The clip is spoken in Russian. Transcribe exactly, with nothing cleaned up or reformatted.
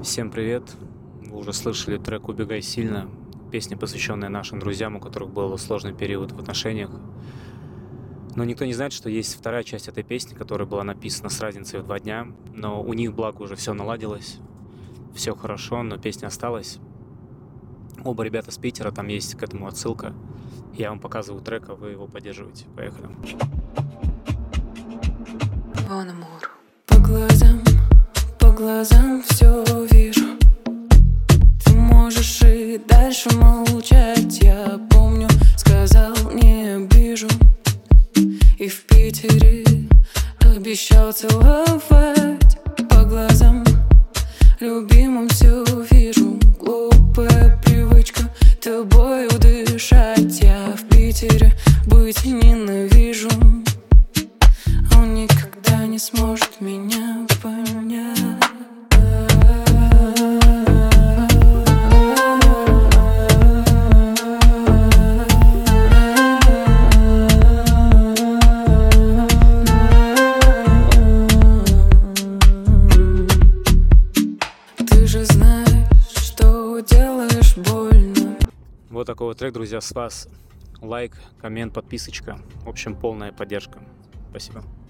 Всем привет! Вы уже слышали трек «Убегай сильно», песня, посвященная нашим друзьям, у которых был сложный период в отношениях. Но никто не знает, что есть вторая часть этой песни, которая была написана с разницей в два дня, но у них, благо, уже все наладилось, все хорошо, но песня осталась. Оба ребята с Питера, там есть к этому отсылка. Я вам показываю трек, а вы его поддерживаете. Поехали. Вон Амур. По глазам, по глазам все вижу. Ты можешь и дальше молчать. Я помню, сказал, не обижу. И в Питере обещал целовать. По глазам любимым все вижу. Глупая привычка тобою дышать. Я в Питере быть ненавижу. Он никогда не сможет меня понять. Ты же знаешь, что делаешь больно. Вот такой вот трек, друзья, с вас. Лайк, коммент, подписочка. В общем, полная поддержка. Спасибо.